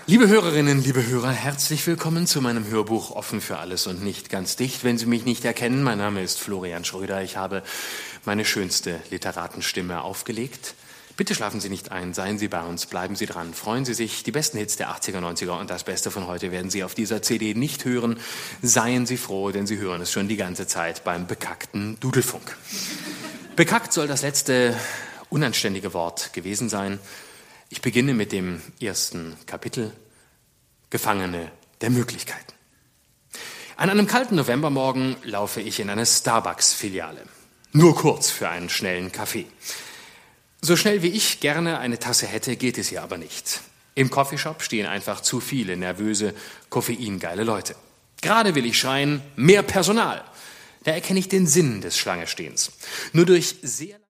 Liebe Hörerinnen, liebe Hörer, herzlich willkommen zu meinem Hörbuch Offen für alles und nicht ganz dicht. Wenn Sie mich nicht erkennen, mein Name ist Florian Schröder. Ich habe meine schönste Literatenstimme aufgelegt. Bitte schlafen Sie nicht ein, seien Sie bei uns, bleiben Sie dran, freuen Sie sich. Die besten Hits der 80er, 90er und das Beste von heute werden Sie auf dieser CD nicht hören. Seien Sie froh, denn Sie hören es schon die ganze Zeit beim bekackten Dudelfunk. Bekackt soll das letzte unanständige Wort gewesen sein. Ich beginne mit dem ersten Kapitel, Gefangene der Möglichkeiten. An einem kalten Novembermorgen laufe ich in eine Starbucks-Filiale. Nur kurz für einen schnellen Kaffee. So schnell wie ich gerne eine Tasse hätte, geht es hier aber nicht. Im Coffeeshop stehen einfach zu viele nervöse, koffeingeile Leute. Gerade will ich schreien, mehr Personal. Da erkenne ich den Sinn des Schlangestehens. Nur durch sehr